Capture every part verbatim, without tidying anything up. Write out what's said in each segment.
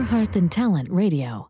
Heart Than Talent Radio.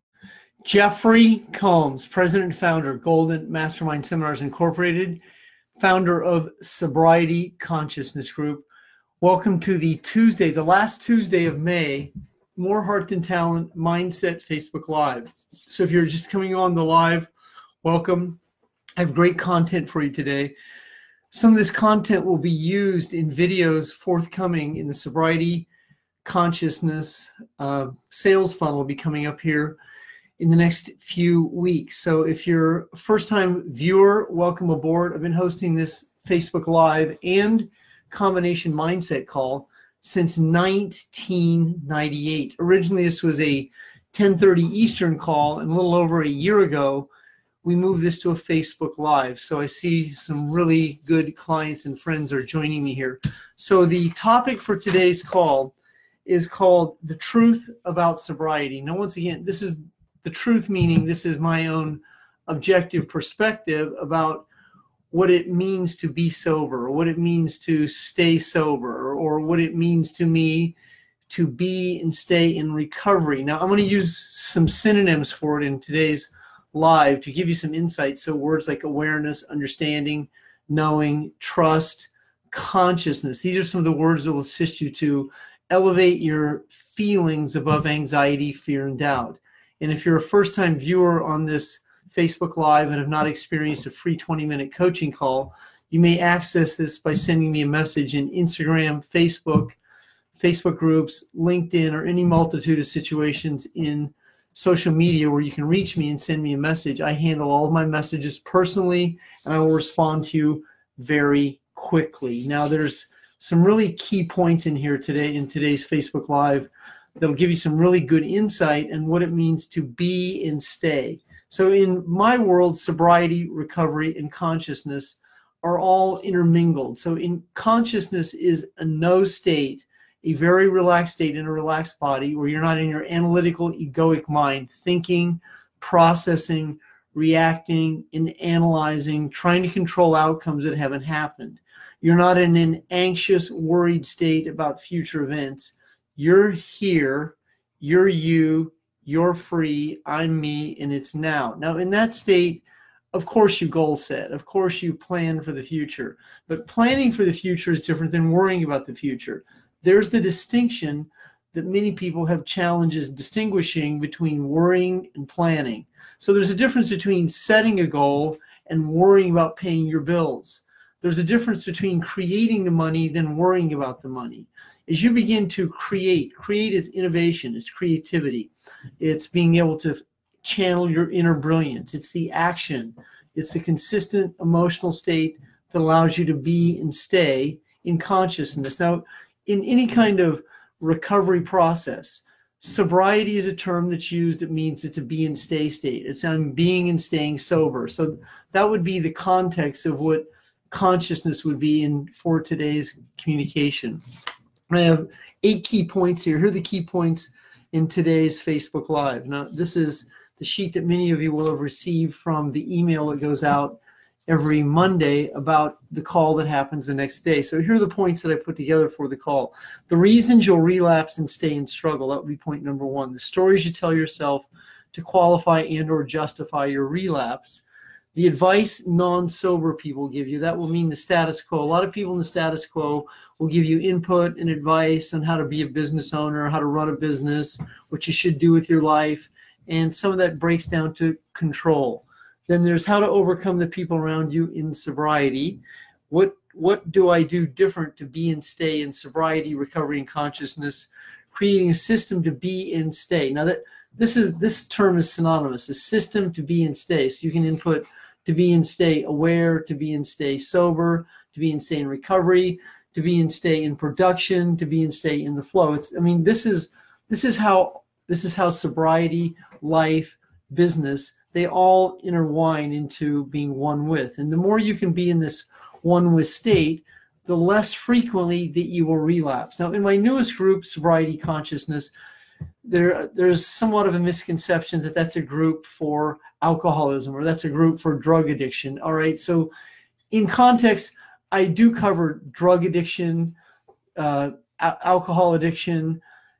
Jeffrey Combs, president and founder, Golden Mastermind Seminars Incorporated, founder of Sobriety Consciousness Group. Welcome to the Tuesday, the last Tuesday of May, More Heart Than Talent Mindset Facebook Live. So if you're just coming on the live, welcome. I have great content for you today. Some of this content will be used in videos forthcoming in the Sobriety Consciousness uh, sales funnel will be coming up here in the next few weeks. So if you're a first-time viewer, welcome aboard. I've been hosting this Facebook Live and combination mindset call since nineteen ninety-eight. Originally, this was a ten thirty Eastern call, and a little over a year ago, we moved this to a Facebook Live. So I see some really good clients and friends are joining me here. So the topic for today's call is called The Truth About Sobriety. Now, once again, this is the truth, meaning this is my own objective perspective about what it means to be sober, or what it means to stay sober, or what it means to me to be and stay in recovery. Now, I'm going to use some synonyms for it in today's live to give you some insight. So words like awareness, understanding, knowing, trust, consciousness. These are some of the words that will assist you to elevate your feelings above anxiety, fear, and doubt. And if you're a first-time viewer on this Facebook Live and have not experienced a free twenty minute coaching call, you may access this by sending me a message in Instagram, Facebook, Facebook groups, LinkedIn, or any multitude of situations in social media where you can reach me and send me a message. I handle all of my messages personally, and I will respond to you very quickly. Now, there's some really key points in here today in today's Facebook Live that'll give you some really good insight on what it means to be and stay. So in my world, sobriety, recovery, and consciousness are all intermingled. So in consciousness is a no state, a very relaxed state in a relaxed body where you're not in your analytical, egoic mind, thinking, processing, reacting, and analyzing, trying to control outcomes that haven't happened. You're not in an anxious, worried state about future events. You're here, you're you, you're free, I'm me, and it's now. Now, in that state, of course you goal set. Of course you plan for the future. But planning for the future is different than worrying about the future. There's the distinction that many people have challenges distinguishing between worrying and planning. So there's a difference between setting a goal and worrying about paying your bills. There's a difference between creating the money than worrying about the money. As you begin to create, create is innovation, it's creativity. It's being able to channel your inner brilliance. It's the action. It's the consistent emotional state that allows you to be and stay in consciousness. Now, in any kind of recovery process, sobriety is a term that's used. It means it's a be and stay state. It's I'm being and staying sober. So that would be the context of what consciousness would be in for today's communication. I have eight key points here. Here are the key points in today's Facebook Live. Now, this is the sheet that many of you will have received from the email that goes out every Monday about the call that happens the next day. So here are the points that I put together for the call. The reasons you'll relapse and stay in struggle. That would be point number one. The stories you tell yourself to qualify and or justify your relapse. The advice non-sober people give you, that will mean the status quo. A lot of people in the status quo will give you input and advice on how to be a business owner, how to run a business, what you should do with your life, and some of that breaks down to control. Then there's how to overcome the people around you in sobriety. What, what do I do different to be and stay in sobriety, recovery, and consciousness? Creating a system to be and stay. Now, that this is this term is synonymous, a system to be and stay. So you can input to be and stay aware, to be and stay sober, to be and stay in recovery, to be and stay in production, to be and stay in the flow. It's, I mean, this is this is how this is how sobriety, life, business, they all intertwine into being one with. And the more you can be in this one with state, the less frequently that you will relapse. Now, in my newest group, Sobriety Consciousness, there there's somewhat of a misconception that that's a group for alcoholism or that's a group for drug addiction. All right, so in context, I do cover drug addiction, uh, alcohol addiction,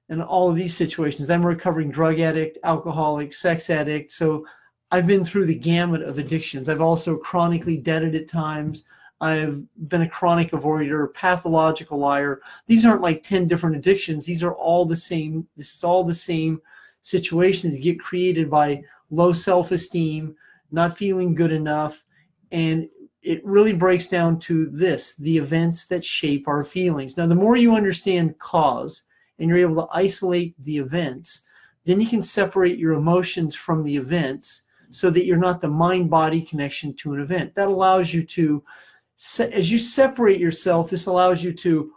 and all of these situations. I'm a recovering drug addict, alcoholic, sex addict. So I've been through the gamut of addictions. I've also chronically debted at times. I've been a chronic avoider, pathological liar. These aren't like ten different addictions. These are all the same. This is all the same situations get created by low self-esteem, not feeling good enough. And it really breaks down to this, the events that shape our feelings. Now, the more you understand cause and you're able to isolate the events, then you can separate your emotions from the events so that you're not the mind-body connection to an event. That allows you to, as you separate yourself, this allows you to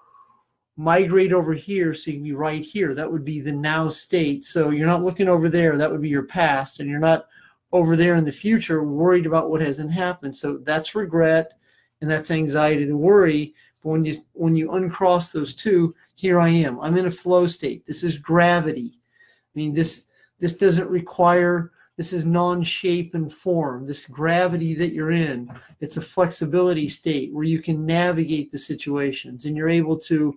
migrate over here so you can be right here. That would be the now state. So you're not looking over there. That would be your past. And you're not over there in the future worried about what hasn't happened. So that's regret and that's anxiety, the worry. But when you when you uncross those two, here I am. I'm in a flow state. This is gravity. I mean, this this doesn't require, this is non-shape and form. This gravity that you're in, it's a flexibility state where you can navigate the situations and you're able to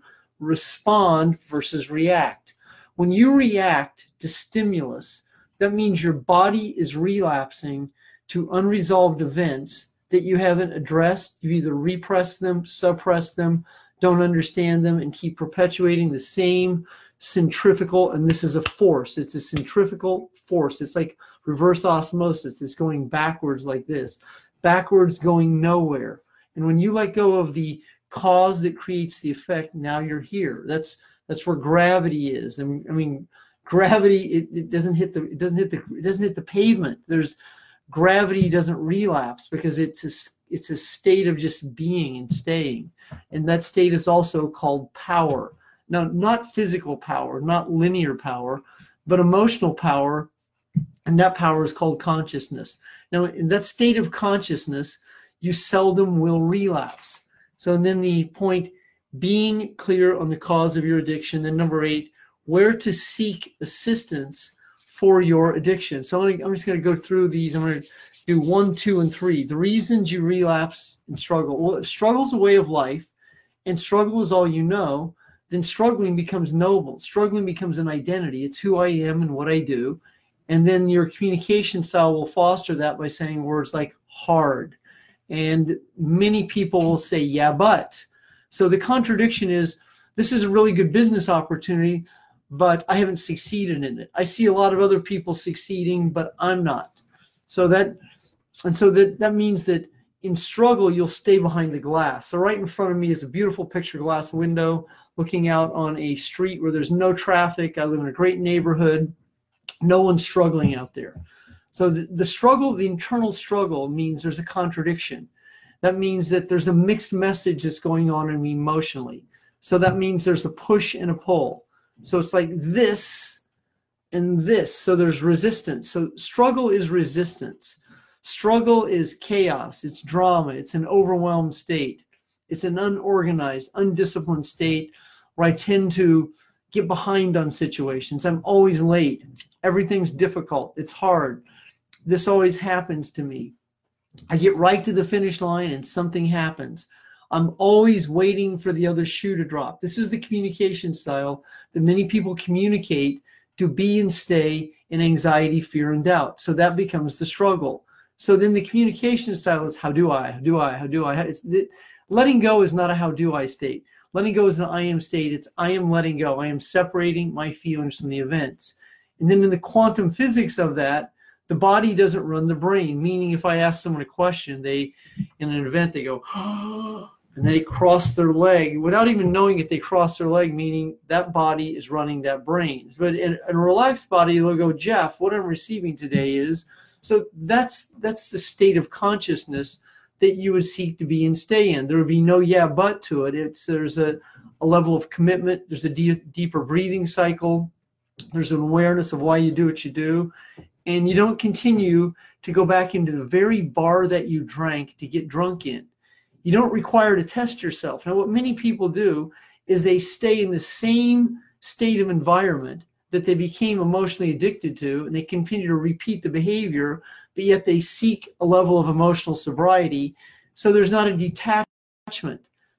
respond versus react. When you react to stimulus, that means your body is relapsing to unresolved events that you haven't addressed. You either repress them, suppress them, don't understand them, and keep perpetuating the same centrifugal, and this is a force. It's a centrifugal force. It's like reverse osmosis. It's going backwards like this, backwards going nowhere. And when you let go of the cause that creates the effect, now you're here. That's that's where gravity is. I mean, I mean gravity, it, it doesn't hit the it doesn't hit the it doesn't hit the pavement. There's gravity doesn't relapse because it's a, it's a state of just being and staying. And that state is also called power. Now, not physical power, not linear power, but emotional power. And that power is called consciousness. Now, in that state of consciousness, you seldom will relapse. So and then the point, being clear on the cause of your addiction. Then number eight, where to seek assistance for your addiction. So I'm, gonna, I'm just going to go through these. I'm going to do one, two, and three. The reasons you relapse and struggle. Well, if struggle is a way of life and struggle is all you know, then struggling becomes noble. Struggling becomes an identity. It's who I am and what I do. And then your communication style will foster that by saying words like hard. And many people will say, yeah, but. So the contradiction is, this is a really good business opportunity, but I haven't succeeded in it. I see a lot of other people succeeding, but I'm not. So that, and so that, that means that in struggle, you'll stay behind the glass. So right in front of me is a beautiful picture glass window looking out on a street where there's no traffic. I live in a great neighborhood. No one's struggling out there. So the, the struggle, the internal struggle means there's a contradiction. That means that there's a mixed message that's going on in me emotionally. So that means there's a push and a pull. So it's like this and this. So there's resistance. So struggle is resistance. Struggle is chaos. It's drama. It's an overwhelmed state. It's an unorganized, undisciplined state where I tend to get behind on situations. I'm always late. Everything's difficult. It's hard. This always happens to me. I get right to the finish line and something happens. I'm always waiting for the other shoe to drop. This is the communication style that many people communicate to be and stay in anxiety, fear, and doubt. So that becomes the struggle. So then the communication style is how do I, how do I, how do I? It's, it, letting go is not a how do I state. Letting go is an I am state. It's I am letting go. I am separating my feelings from the events. And then in the quantum physics of that, the body doesn't run the brain, meaning if I ask someone a question, they, in an event, they go, oh, and they cross their leg without even knowing it. They cross their leg, meaning that body is running that brain. But in, in a relaxed body, they'll go, Jeff, what I'm receiving today is, so that's that's the state of consciousness that you would seek to be and stay in. There would be no yeah, but to it. It's there's a, a level of commitment. There's a de- deeper breathing cycle. There's an awareness of why you do what you do. And you don't continue to go back into the very bar that you drank to get drunk in. You don't require to test yourself. Now, what many people do is they stay in the same state of environment that they became emotionally addicted to, and they continue to repeat the behavior, but yet they seek a level of emotional sobriety. So there's not a detachment.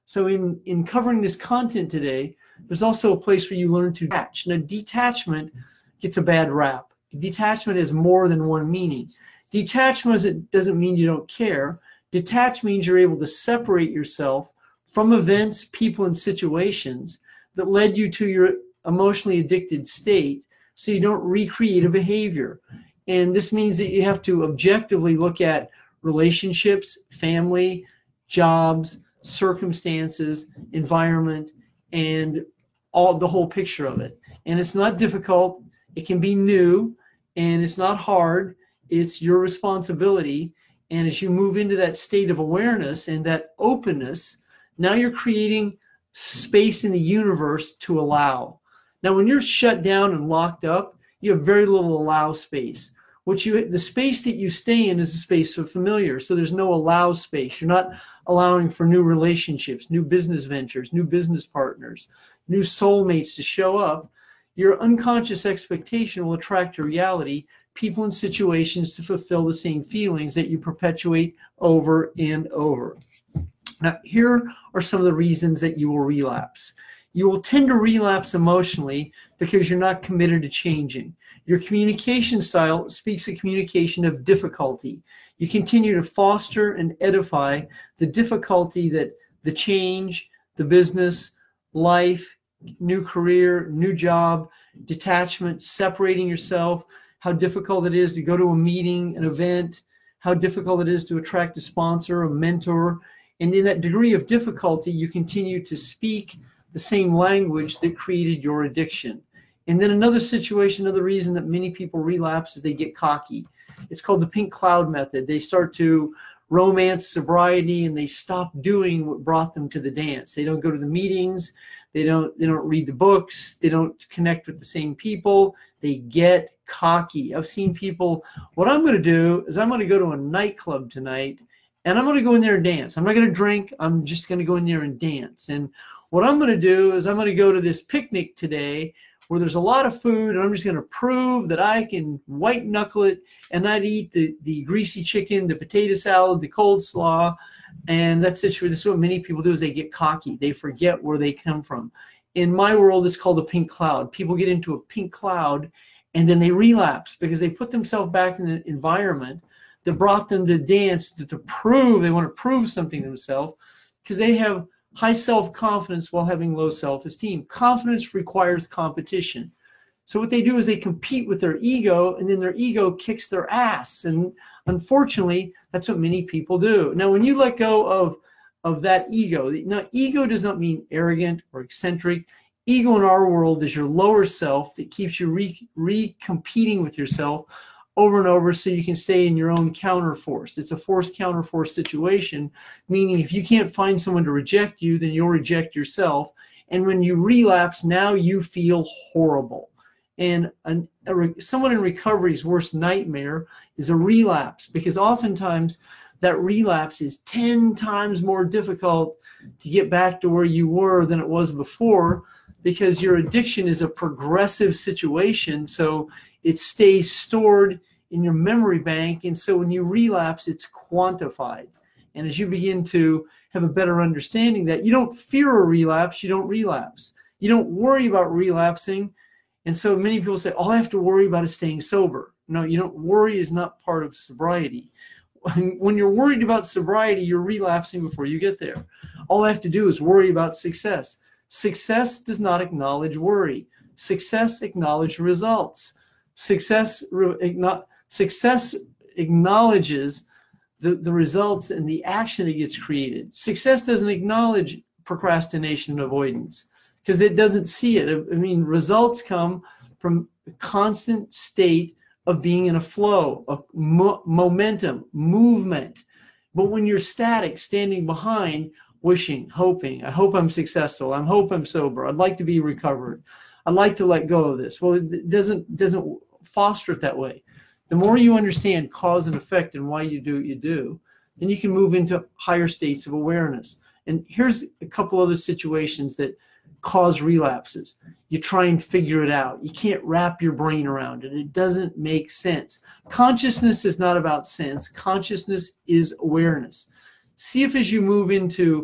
So in, in covering this content today, there's also a place where you learn to detach. Now, detachment gets a bad rap. Detachment has more than one meaning. Detachment doesn't mean you don't care. Detach means you're able to separate yourself from events, people, and situations that led you to your emotionally addicted state, so you don't recreate a behavior. And this means that you have to objectively look at relationships, family, jobs, circumstances, environment, and all the whole picture of it. And it's not difficult. It can be new, and it's not hard. It's your responsibility. And as you move into that state of awareness and that openness, now you're creating space in the universe to allow. Now, when you're shut down and locked up, you have very little allow space. What you, the space that you stay in is a space of familiar. So there's no allow space. You're not allowing for new relationships, new business ventures, new business partners, new soulmates to show up. Your unconscious expectation will attract your reality, people and situations to fulfill the same feelings that you perpetuate over and over. Now, here are some of the reasons that you will relapse. You will tend to relapse emotionally because you're not committed to changing. Your communication style speaks a communication of difficulty. You continue to foster and edify the difficulty that the change, the business, life, new career, new job, detachment, separating yourself, how difficult it is to go to a meeting, an event, how difficult it is to attract a sponsor, a mentor. And in that degree of difficulty, you continue to speak the same language that created your addiction. And then another situation, another reason that many people relapse is they get cocky. It's called the pink cloud method. They start to romance sobriety and they stop doing what brought them to the dance. They don't go to the meetings. They don't, they don't read the books. They don't connect with the same people. They get cocky. I've seen people, what I'm going to do is I'm going to go to a nightclub tonight and I'm going to go in there and dance. I'm not going to drink. I'm just going to go in there and dance. And what I'm going to do is I'm going to go to this picnic today where there's a lot of food, and I'm just going to prove that I can white knuckle it and not eat the, the greasy chicken, the potato salad, the coleslaw. And that's it. This is what many people do, is they get cocky. They forget where they come from. In my world, it's called a pink cloud. People get into a pink cloud and then they relapse because they put themselves back in the environment that brought them to dance, to, to prove, they want to prove something to themselves because they have high self-confidence while having low self-esteem. Confidence requires competition. So what they do is they compete with their ego, and then their ego kicks their ass. And unfortunately, that's what many people do. Now, when you let go of, of that ego, now ego does not mean arrogant or eccentric. Ego in our world is your lower self that keeps you re, re-competing with yourself over and over so you can stay in your own counterforce. It's a force counterforce situation, meaning if you can't find someone to reject you, then you'll reject yourself. And when you relapse, now you feel horrible. And an, a, someone in recovery's worst nightmare is a relapse, because oftentimes that relapse is ten times more difficult to get back to where you were than it was before, because your addiction is a progressive situation. So it stays stored in your memory bank. And so when you relapse, it's quantified. And as you begin to have a better understanding that you don't fear a relapse, you don't relapse. You don't worry about relapsing. And so many people say, all I have to worry about is staying sober. No, you don't. Worry is not part of sobriety. When you're worried about sobriety, you're relapsing before you get there. All I have to do is worry about success. Success does not acknowledge worry. Success acknowledges results. Success, success acknowledges the, the results and the action that gets created. Success doesn't acknowledge procrastination and avoidance because it doesn't see it. I mean, results come from a constant state of being in a flow, of mo momentum, movement. But when you're static, standing behind, wishing, hoping, I hope I'm successful, I hope I'm sober, I'd like to be recovered, I'd like to let go of this. Well, it doesn't, doesn't foster it that way. The more you understand cause and effect and why you do what you do, then you can move into higher states of awareness. And here's a couple other situations that cause relapses. You try and figure it out. You can't wrap your brain around it. It doesn't make sense. Consciousness is not about sense. Consciousness is awareness. See if as you move into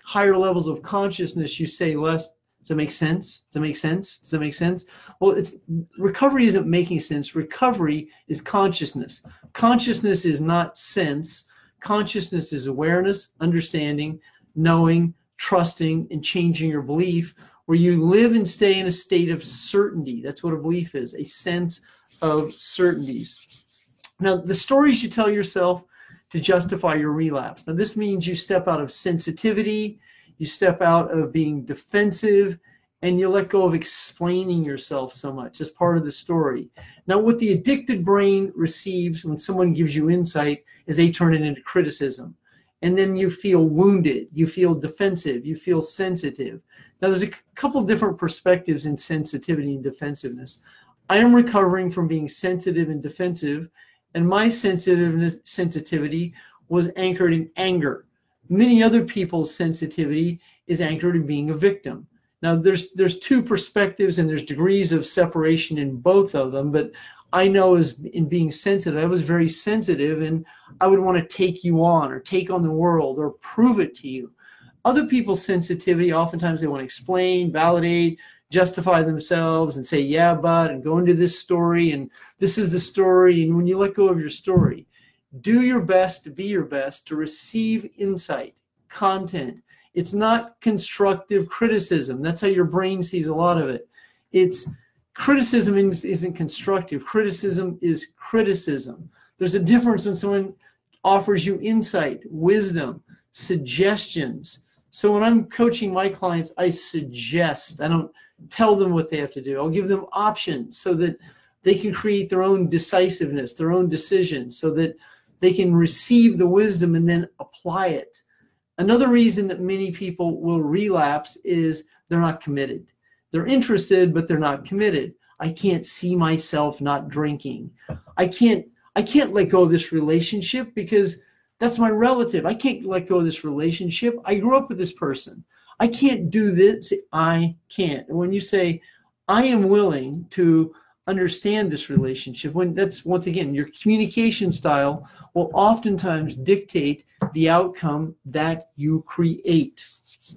higher levels of consciousness, you say less. Does that make sense? Does that make sense? Does that make sense? Well, it's recovery isn't making sense. Recovery is consciousness. Consciousness is not sense. Consciousness is awareness, understanding, knowing, trusting, and changing your belief, where you live and stay in a state of certainty. That's what a belief is, a sense of certainties. Now, the stories you tell yourself to justify your relapse. Now, this means you step out of sensitivity, you step out of being defensive, and you let go of explaining yourself so much as part of the story. Now, what the addicted brain receives when someone gives you insight is they turn it into criticism. And then you feel wounded, you feel defensive, you feel sensitive. Now, there's a couple different perspectives in sensitivity and defensiveness. I am recovering from being sensitive and defensive, and my sensitiveness, sensitivity was anchored in anger. Many other people's sensitivity is anchored in being a victim. Now, there's there's two perspectives, and there's degrees of separation in both of them, but I know as in being sensitive, I was very sensitive, and I would want to take you on or take on the world or prove it to you. Other people's sensitivity, oftentimes they want to explain, validate, justify themselves and say, yeah, but, and go into this story, and this is the story. And when you let go of your story, do your best to be your best, to receive insight, content. It's not constructive criticism. That's how your brain sees a lot of it. It's criticism isn't constructive. Criticism is criticism. There's a difference when someone offers you insight, wisdom, suggestions. So when I'm coaching my clients, I suggest. I don't tell them what they have to do. I'll give them options so that they can create their own decisiveness, their own decisions, so that they can receive the wisdom and then apply it. Another reason that many people will relapse is they're not committed. They're interested, but they're not committed. I can't see myself not drinking. I can't, I can't let go of this relationship because that's my relative. I can't let go of this relationship. I grew up with this person. I can't do this. I can't. And when you say, I am willing to understand this relationship, when that's, once again, your communication style will oftentimes dictate the outcome that you create.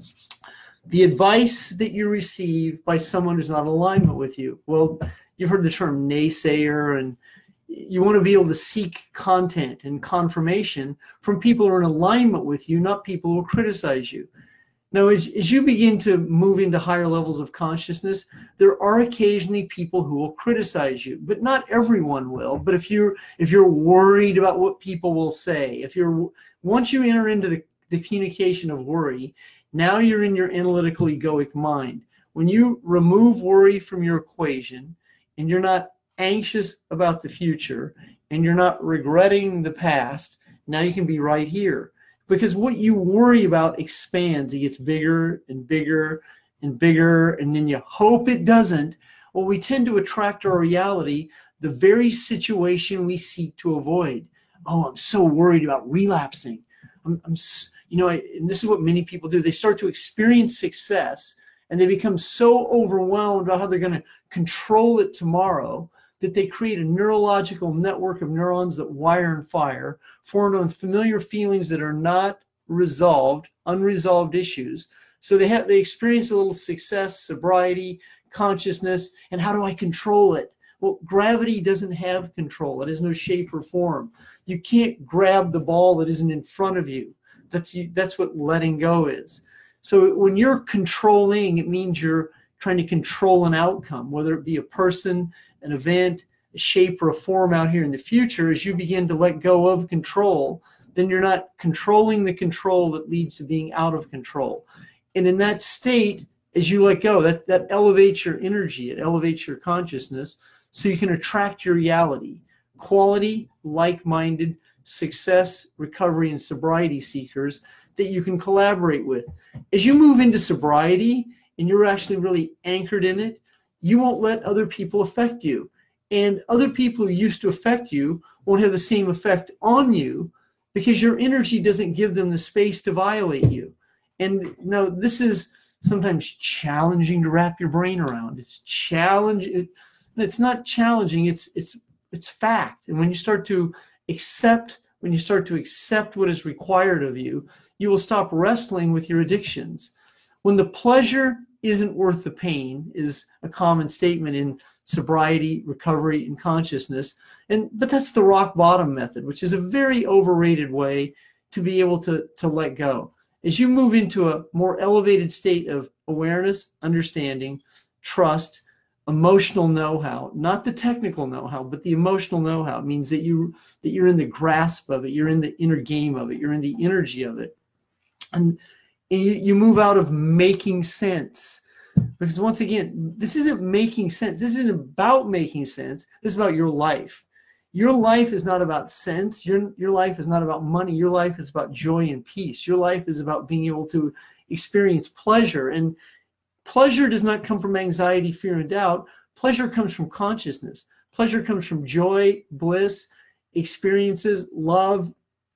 The advice that you receive by someone who's not in alignment with you. Well, you've heard the term naysayer, and you want to be able to seek content and confirmation from people who are in alignment with you, not people who will criticize you. Now, as, as you begin to move into higher levels of consciousness, there are occasionally people who will criticize you, but not everyone will. But if you're if you're worried about what people will say, if you're once you enter into the, the communication of worry, now you're in your analytical egoic mind. When you remove worry from your equation, and you're not anxious about the future, and you're not regretting the past, now you can be right here. Because what you worry about expands. It gets bigger and bigger and bigger, and then you hope it doesn't. Well, we tend to attract our reality the very situation we seek to avoid. Oh, I'm so worried about relapsing. I'm, I'm you know, I, and this is what many people do. They start to experience success, and they become so overwhelmed about how they're going to control it tomorrow that they create a neurological network of neurons that wire and fire, formed on familiar feelings that are not resolved, unresolved issues. So they have they experience a little success, sobriety, consciousness, and how do I control it? Well, gravity doesn't have control. It has no shape or form. You can't grab the ball that isn't in front of you. That's you, that's what letting go is. So when you're controlling, it means you're trying to control an outcome, whether it be a person, an event, a shape, or a form out here in the future. As you begin to let go of control, then you're not controlling the control that leads to being out of control. And in that state, as you let go, that, that elevates your energy, it elevates your consciousness, so you can attract your reality. Quality, like-minded, success, recovery, and sobriety seekers that you can collaborate with. As you move into sobriety, and you're actually really anchored in it, you won't let other people affect you. And other people who used to affect you won't have the same effect on you because your energy doesn't give them the space to violate you. And now this is sometimes challenging to wrap your brain around. It's challenging. It's not challenging. It's it's it's fact. And when you start to accept, when you start to accept what is required of you, you will stop wrestling with your addictions. When the pleasure isn't worth the pain is a common statement in sobriety, recovery, and consciousness. And but that's the rock bottom method, which is a very overrated way to be able to, to let go. As you move into a more elevated state of awareness, understanding, trust, emotional know-how, not the technical know-how, but the emotional know-how, means that you that you're in the grasp of it, you're in the inner game of it, you're in the energy of it. And you, you move out of making sense. Because once again, this isn't making sense. This isn't about making sense. This is about your life. Your life is not about sense. Your, your life is not about money. Your life is about joy and peace. Your life is about being able to experience pleasure. And pleasure does not come from anxiety, fear, and doubt. Pleasure comes from consciousness. Pleasure comes from joy, bliss, experiences, love,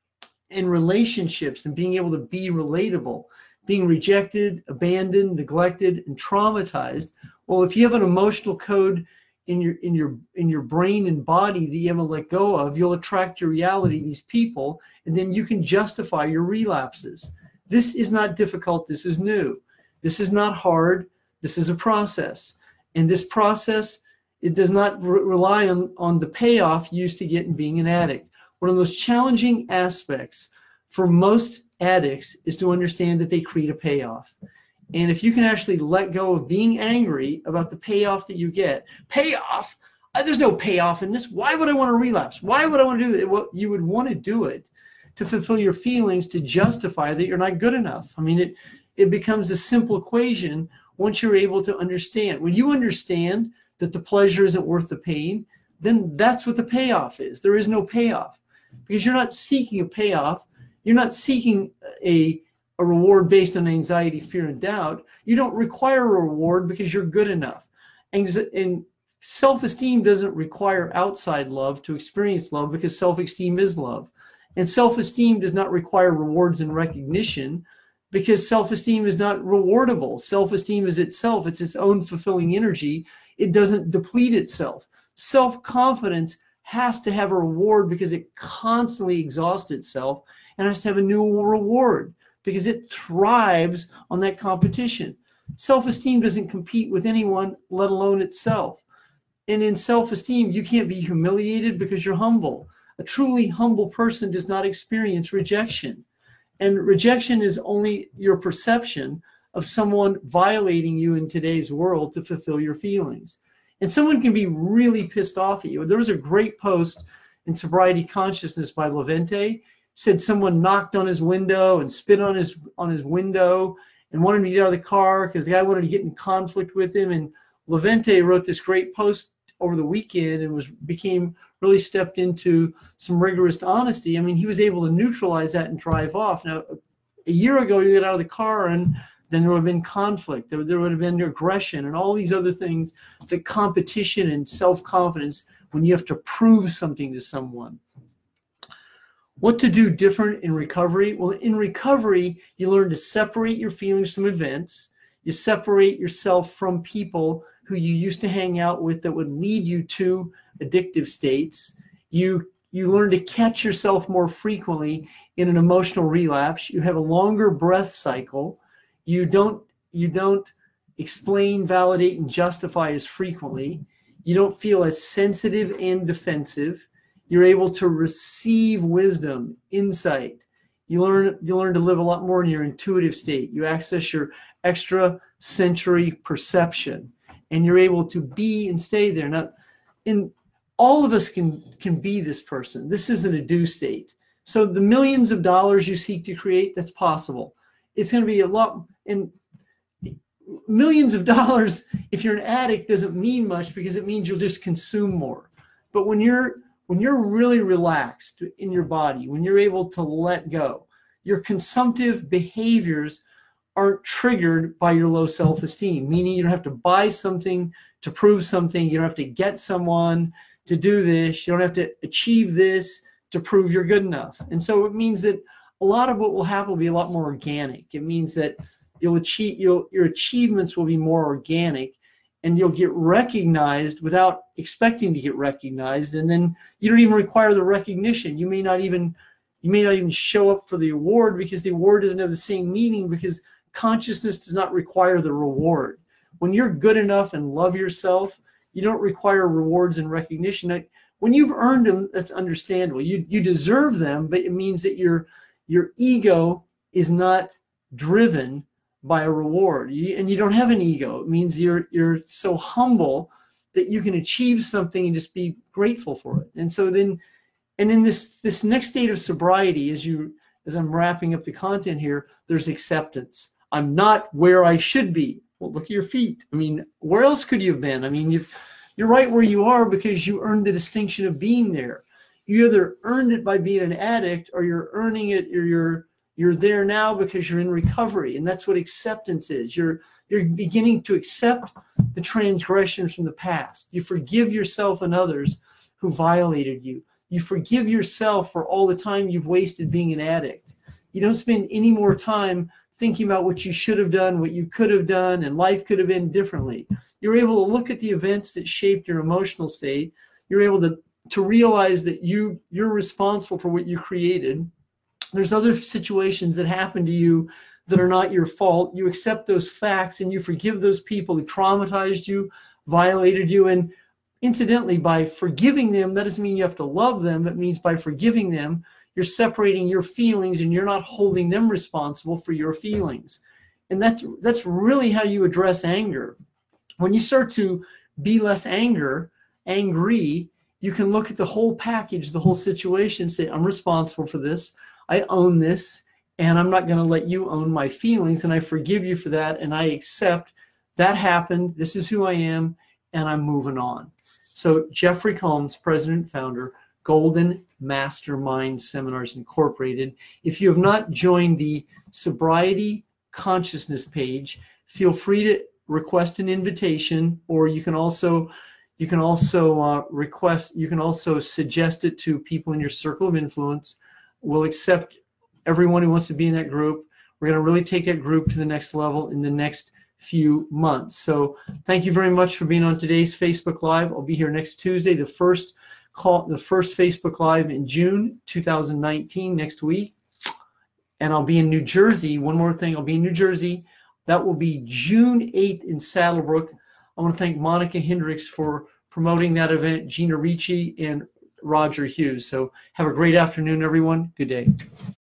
and relationships, and being able to be relatable. Being rejected, abandoned, neglected, and traumatized. Well, if you have an emotional code in your in your in your brain and body that you haven't let go of, you'll attract your reality, these people, and then you can justify your relapses. This is not difficult. This is new. This is not hard. This is a process. And this process, it does not re- rely on, on the payoff used to get in being an addict. One of the most challenging aspects for most addicts is to understand that they create a payoff. And if you can actually let go of being angry about the payoff that you get, payoff, uh, there's no payoff in this. Why would I want to relapse? Why would I want to do that? Well, you would want to do it to fulfill your feelings, to justify that you're not good enough. I mean, it, it becomes a simple equation once you're able to understand. When you understand that the pleasure isn't worth the pain, then that's what the payoff is. There is no payoff because you're not seeking a payoff. You're not seeking a, a reward based on anxiety, fear, and doubt. You don't require a reward because you're good enough. And self-esteem doesn't require outside love to experience love because self-esteem is love. And self-esteem does not require rewards and recognition because self-esteem is not rewardable. Self-esteem is itself. It's its own fulfilling energy. It doesn't deplete itself. Self-confidence has to have a reward because it constantly exhausts itself and has to have a new reward because it thrives on that competition. Self-esteem doesn't compete with anyone, let alone itself. And in self-esteem, you can't be humiliated because you're humble. A truly humble person does not experience rejection. And rejection is only your perception of someone violating you in today's world to fulfill your feelings. And someone can be really pissed off at you. There was a great post in Sobriety Consciousness by Levente. Said someone knocked on his window and spit on his on his window and wanted him to get out of the car because the guy wanted to get in conflict with him. And Levente wrote this great post over the weekend and was became really stepped into some rigorous honesty. I mean, he was able to neutralize that and drive off. Now, a year ago, you get out of the car and then there would have been conflict. There, there would have been aggression and all these other things, the competition and self-confidence when you have to prove something to someone. What to do different in recovery? Well, in recovery, you learn to separate your feelings from events. You separate yourself from people who you used to hang out with that would lead you to addictive states. You, you learn to catch yourself more frequently in an emotional relapse. You have a longer breath cycle. You don't, you don't explain, validate, and justify as frequently. You don't feel as sensitive and defensive. You're able to receive wisdom, insight. You learn, you learn to live a lot more in your intuitive state. You access your extrasensory perception, and you're able to be and stay there. Now, in all of us can, can be this person. This isn't a do state. So the millions of dollars you seek to create, that's possible. It's going to be a lot, and millions of dollars, if you're an addict, doesn't mean much because it means you'll just consume more. But when you're When you're really relaxed in your body, when you're able to let go, your consumptive behaviors aren't triggered by your low self-esteem, meaning you don't have to buy something to prove something. You don't have to get someone to do this. You don't have to achieve this to prove you're good enough. And so it means that a lot of what will happen will be a lot more organic. It means that you'll achieve, you'll, your achievements will be more organic, and you'll get recognized without expecting to get recognized. And then you don't even require the recognition. You may not even You may not even show up for the award because the award doesn't have the same meaning, because consciousness does not require the reward. When you're good enough and love yourself, you don't require rewards and recognition. When you've earned them, that's understandable. You, you deserve them, but it means that your, your ego is not driven by a reward. You, and you don't have an ego. It means you're, you're so humble that you can achieve something and just be grateful for it. And so then, and in this, this next state of sobriety, as you, as I'm wrapping up the content here, there's acceptance. I'm not where I should be. Well, look at your feet. I mean, where else could you have been? I mean, you've, you're right where you are because you earned the distinction of being there. You either earned it by being an addict, or you're earning it, or you're, you're there now because you're in recovery. And that's what acceptance is. You're, you're beginning to accept the transgressions from the past. You forgive yourself and others who violated you. You forgive yourself for all the time you've wasted being an addict. You don't spend any more time thinking about what you should have done, what you could have done, and life could have been differently. You're able to look at the events that shaped your emotional state. You're able to, to realize that you, you're responsible for what you created. There's other situations that happen to you that are not your fault. You accept those facts and you forgive those people who traumatized you, violated you. And incidentally, by forgiving them, that doesn't mean you have to love them. It means by forgiving them, you're separating your feelings and you're not holding them responsible for your feelings. And that's, that's really how you address anger. When you start to be less anger, angry, you can look at the whole package, the whole situation, say, I'm responsible for this. I own this, and I'm not going to let you own my feelings. And I forgive you for that. And I accept that happened. This is who I am, and I'm moving on. So Jeffrey Combs, president, founder, Golden Mastermind Seminars Incorporated. If you have not joined the Sobriety Consciousness page, feel free to request an invitation, or you can also you can also uh, request you can also suggest it to people in your circle of influence. We'll accept everyone who wants to be in that group. We're going to really take that group to the next level in the next few months. So thank you very much for being on today's Facebook Live. I'll be here next Tuesday, the first call the first Facebook Live in June two thousand nineteen, next week. And I'll be in New Jersey. One more thing, I'll be in New Jersey. That will be June eighth in Saddlebrook. I want to thank Monica Hendricks for promoting that event, Gina Ricci and Roger Hughes. So have a great afternoon, everyone. Good day.